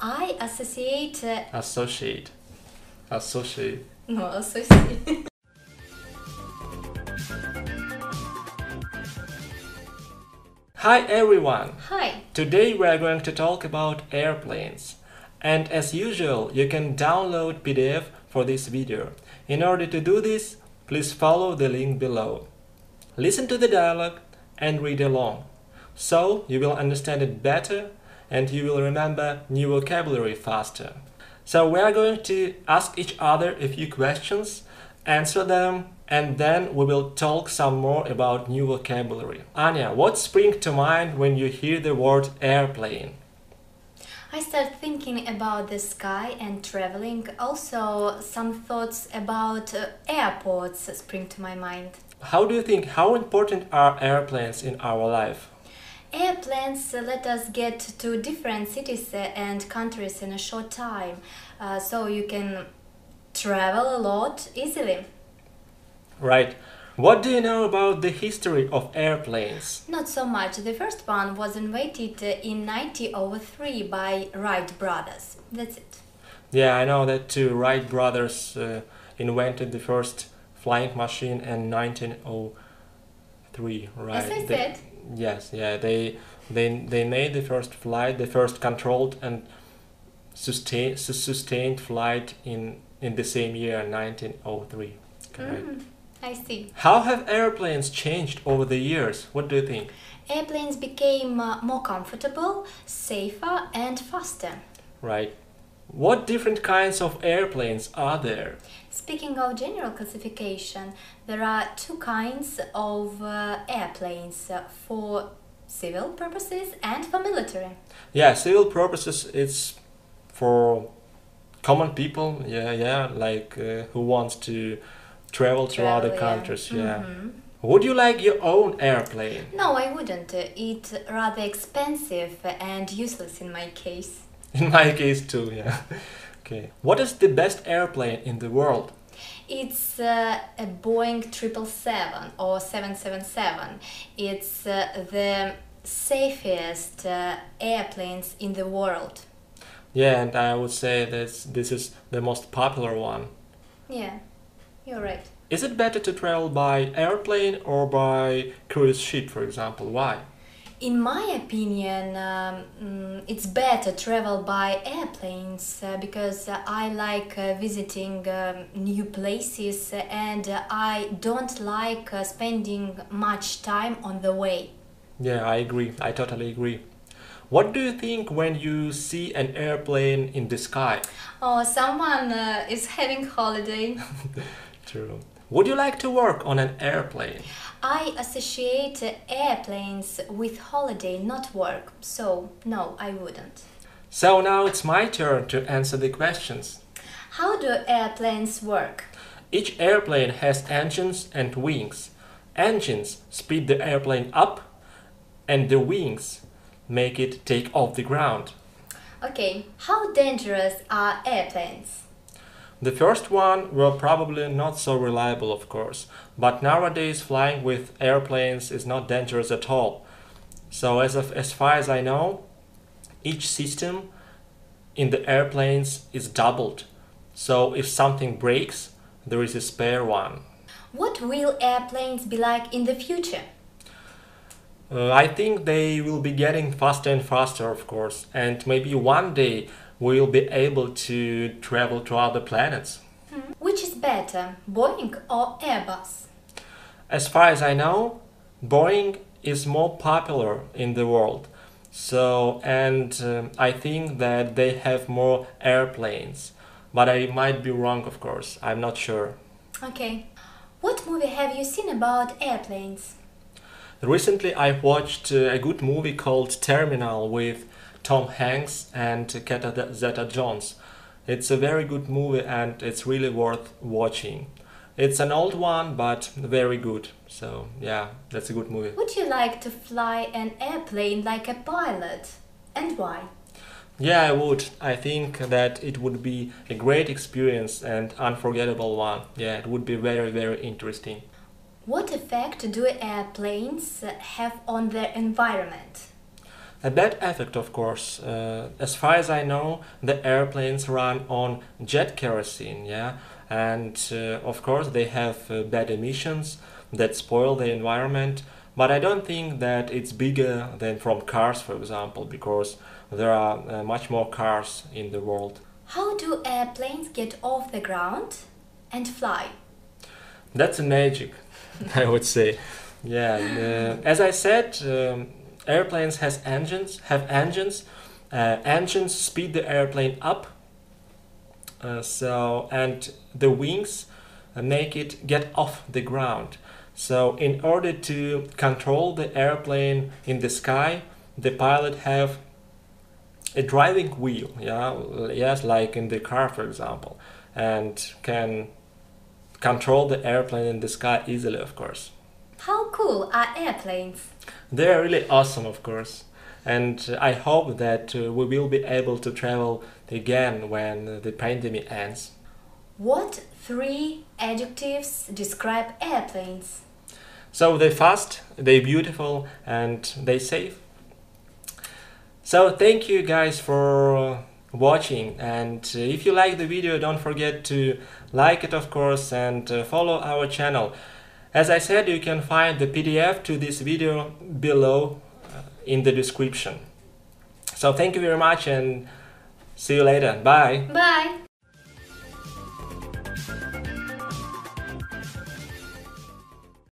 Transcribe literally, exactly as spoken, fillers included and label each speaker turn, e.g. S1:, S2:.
S1: I associate. Uh,
S2: Associate. Associate.
S1: no, associate.
S2: Hi everyone!
S1: Hi.
S2: Today we are going to talk about airplanes. And as usual, you can download P D F for this video. In order to do this, please follow the link below. Listen to the dialogue and read along. So you will understand it better and you will remember new vocabulary faster. So we are going to ask each other a few questions, answer them, and then we will talk some more about new vocabulary. Anya, what springs to mind when you hear the word airplane?
S1: I start thinking about the sky and traveling. Also, some thoughts about uh, airports spring to my mind.
S2: How do you think, how important are airplanes in our life?
S1: Airplanes uh, let us get to different cities uh, and countries in a short time, uh, so you can travel a lot easily.
S2: Right. What do you know about the history of airplanes?
S1: Not so much. The first one was invented uh, in nineteen oh three by Wright brothers. That's it.
S2: Yeah, I know that too. Wright brothers uh, invented the first flying machine in nineteen oh three, right?
S1: As I
S2: They-
S1: said.
S2: yes, yeah, they they they made the first flight, the first controlled and sustain, su- sustained flight in in the same year, nineteen oh three. Correct.
S1: Mm, I see.
S2: How have airplanes changed over the years? What do you think?
S1: Airplanes became uh, more comfortable, safer, and faster.
S2: Right. What different kinds of airplanes are there?
S1: Speaking of general classification, there are two kinds of uh, airplanes uh, for civil purposes and for military.
S2: Yeah, civil purposes, it's for common people, yeah, yeah, like uh, who wants to travel to
S1: Travel,
S2: other
S1: yeah.
S2: countries, yeah.
S1: Mhm.
S2: Would you like your own airplane?
S1: No, I wouldn't. Uh, It's rather expensive and useless in my case.
S2: In my case too, yeah. Okay. What is the best airplane in the world?
S1: It's uh, a Boeing triple seven or seven seven seven. It's uh, the safest uh, airplanes in the world.
S2: Yeah, and I would say that this is the most popular one.
S1: Yeah, you're right.
S2: Is it better to travel by airplane or by cruise ship, for example? Why?
S1: In my opinion, um, mm, it's better travel by airplanes uh, because uh, I like uh, visiting um, new places uh, and uh, I don't like uh, spending much time on the way.
S2: Yeah, I agree. I totally agree. What do you think when you see an airplane in the sky?
S1: Oh, someone uh, is having holiday.
S2: True. Would you like to work on an airplane?
S1: I associate uh, airplanes with holiday, not work, so no, I wouldn't.
S2: So now it's my turn to answer the questions.
S1: How do airplanes work?
S2: Each airplane has engines and wings. Engines speed the airplane up, and the wings make it take off the ground.
S1: Okay, how dangerous are airplanes?
S2: The first one were probably not so reliable, of course, but nowadays flying with airplanes is not dangerous at all. So as of as far as I know, each system in the airplanes is doubled. So if something breaks, there is a spare one.
S1: What will airplanes be like in the future?
S2: Uh, I think they will be getting faster and faster, of course, and maybe one day we'll be able to travel to other planets.
S1: Hmm. Which is better, Boeing or Airbus?
S2: As far as I know, Boeing is more popular in the world. So, and um, I think that they have more airplanes. But I might be wrong, of course. I'm not sure.
S1: Okay. What movie have you seen about airplanes?
S2: Recently, I watched uh, a good movie called Terminal with Tom Hanks and Kata Zeta-Jones. It's a very good movie and it's really worth watching. It's an old one, but very good. So, yeah, that's a good movie.
S1: Would you like to fly an airplane like a pilot? And why?
S2: Yeah, I would. I think that it would be a great experience and unforgettable one. Yeah, it would be very, very interesting.
S1: What effect do airplanes have on the environment?
S2: A bad effect, of course. Uh, as far as I know, the airplanes run on jet kerosene, yeah, and uh, of course they have uh, bad emissions that spoil the environment. But I don't think that it's bigger than from cars, for example, because there are uh, much more cars in the world.
S1: How do airplanes get off the ground and fly?
S2: That's a magic, I would say. Yeah, uh, as I said, um, airplanes has engines, have engines. Uh, engines speed the airplane up. Uh, so and the wings uh, make it get off the ground. So in order to control the airplane in the sky, the pilot have a driving wheel. Yeah, yes, like in the car, for example, and can control the airplane in the sky easily, of course.
S1: How cool are airplanes?
S2: They are really awesome, of course, and I hope that uh, we will be able to travel again when the pandemic ends.
S1: What three adjectives describe airplanes?
S2: So they're fast, they're beautiful, and they're safe. So thank you guys for watching, and uh, if you like the video, don't forget to like it, of course, and uh, follow our channel. As I said, you can find the P D F to this video below uh, in the description. So thank you very much and see you later. Bye!
S1: Bye!